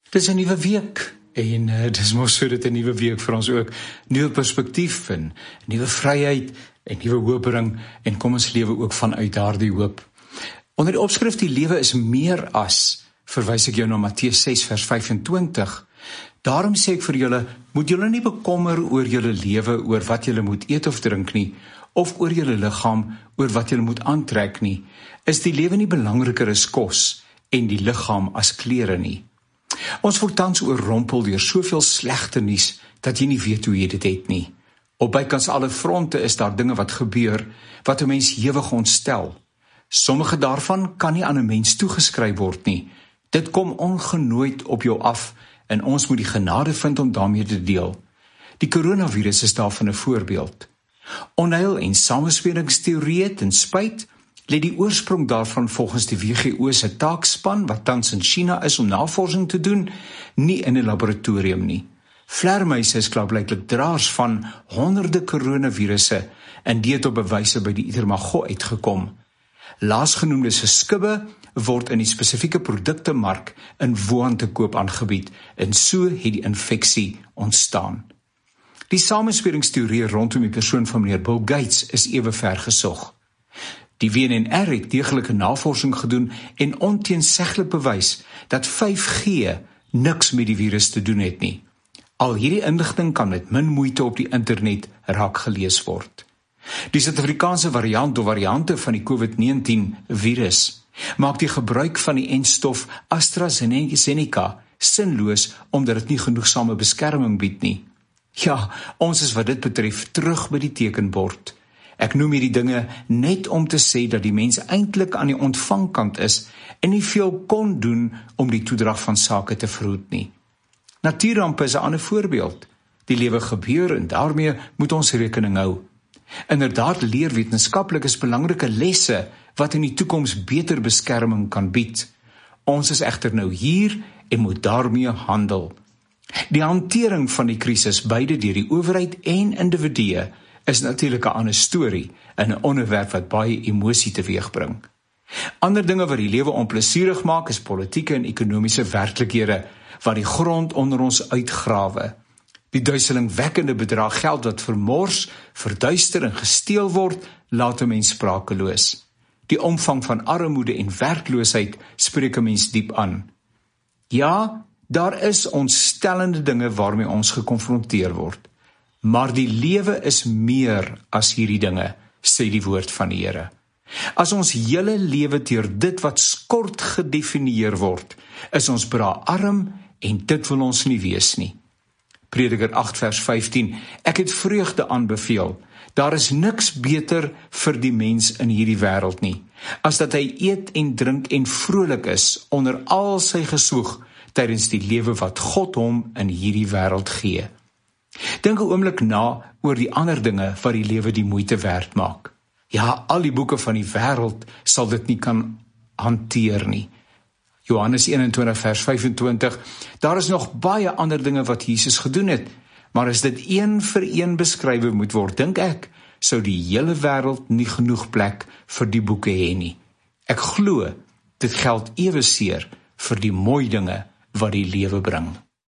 Dis 'n nuwe week en dis mos so dit 'n nuwe week vir ons ook nuwe perspektief en nuwe vryheid en nuwe hoop bring en kom ons lewe ook vanuit daardie hoop. Onder die opskrif die lewe is meer as, verwys ek jou na Matteus 6 vers 25. Daarom sê ek vir julle, moet julle nie bekommer oor julle lewe, oor wat julle moet eet of drink nie, of oor julle liggaam, oor wat julle moet aantrek nie. Is die lewe nie belangriker as kos en die liggaam as klere nie? Ons word tans oorrompel deur soveel slegte nuus dat jy nie weet hoe jy dit het nie. Op bykans alle fronte is daar dinge wat gebeur wat 'n mens hewig ontstel. Sommige daarvan kan nie aan 'n mens toegeskryf word nie. Dit kom ongenooid op jou af en ons moet die genade vind om daarmee te deel. Die coronavirus is daarvan 'n voorbeeld. Onheil en samensperingsteorieë ten spyt, lê die oorsprong daarvan volgens die WHO se taakspan wat tans in China is om navorsing te doen, nie in 'n laboratorium nie. Vlermuise is klaarblyklik draers van honderde coronavirusse en dit het op bewyse by die Itermago uitgekom. Laasgenoemde se skubbe word in die spesifieke produktemark in Wuhan te koop aangebied en so het die infeksie ontstaan. Die samensperingsteorie rondom die persoon van meneer Bill Gates is ewe ver gesog. Die WNR het deeglike navorsing gedoen en onteenseglik bewys dat 5G niks met die virus te doen het nie. Al hierdie inligting kan met min moeite op die internet raak gelees word. Die Suid-Afrikaanse variant of variante van die COVID-19 virus maak die gebruik van die enstof AstraZeneca sinloos omdat dit nie genoegsame beskerming bied nie. Ja, ons is wat dit betref terug by die tekenbord. Ek noem hierdie dinge net om te sê dat die mens eintlik aan die ontvangkant is en nie veel kon doen om die toedrag van sake te verhoed nie. Natuurrampe is 'n ander voorbeeld. Die lewe gebeur en daarmee moet ons rekening hou. Inderdaad leer wetenskaplikes belangrike lesse wat in die toekoms beter beskerming kan bied. Ons is egter nou hier en moet daarmee handel. Die hantering van die krisis beide deur die owerheid en individue is natuurlik 'n ander storie en 'n onderwerp wat baie emosie teweegbring. Ander dinge wat die lewe onplesierig maak is politieke en ekonomiese werklikhede wat die grond onder ons uitgrawe. Die duiselingwekkende bedrag geld wat vermors, verduister en gesteel word, laat 'n mens sprakeloos. Die omvang van armoede en werkloosheid spreek 'n mens diep aan. Ja, daar is ontstellende dinge waarmee ons gekonfronteer word. Maar die lewe is meer as hierdie dinge, sê die woord van die Here. As ons hele lewe deur dit wat skort gedefinieer word, is ons braarm en dit wil ons nie wees nie. Prediker 8 vers 15, ek het vreugde aanbeveel. Daar is niks beter vir die mens in hierdie wêreld nie, as dat hy eet en drink en vrolik is onder al sy gesoeg tydens die lewe wat God hom in hierdie wêreld gee. Dink 'n oomblik na oor die ander dinge wat die lewe die moeite werd maak. Ja, al die boeke van die wêreld sal dit nie kan hanteer nie. Johannes 21 vers 25, daar is nog baie ander dinge wat Jesus gedoen het, maar as dit een vir een beskrywe moet word, dink ek, sou die hele wêreld nie genoeg plek vir die boeke hê nie. Ek glo, dit geld eweseer vir die mooi dinge wat die lewe bring.